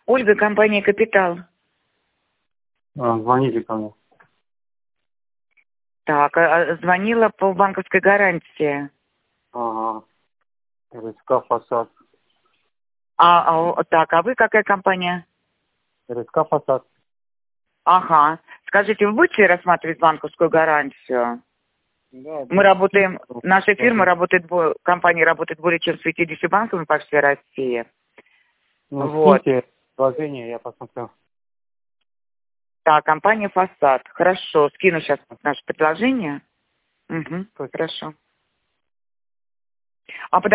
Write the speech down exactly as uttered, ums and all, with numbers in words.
Ольга, компания «Капитал». А, звоните ко мне. Так, а, звонила по банковской гарантии. Ага. РСК «Фасад». А, а, так, а вы какая компания? РСК «Фасад». Ага. Скажите, вы будете рассматривать банковскую гарантию? Да, Мы да. работаем, наша фирма работает, бо- компания работает более чем с пятьюдесятью банками по всей России. Ну, Вот. скиньте предложение, я посмотрю. Так, компания «Фасад». Хорошо, скину сейчас наше предложение. Угу, хорошо. А